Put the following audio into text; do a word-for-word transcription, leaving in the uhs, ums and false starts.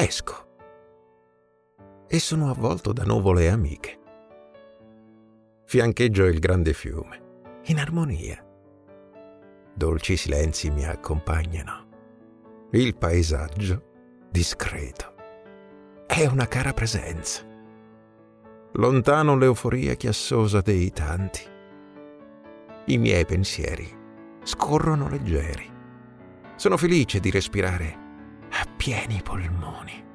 esco e sono avvolto da nuvole amiche. Fiancheggio il grande fiume, in armonia. Dolci silenzi mi accompagnano. Il paesaggio, discreto, è una cara presenza. Lontano l'euforia chiassosa dei tanti. I miei pensieri scorrono leggeri. Sono felice di respirare a pieni polmoni.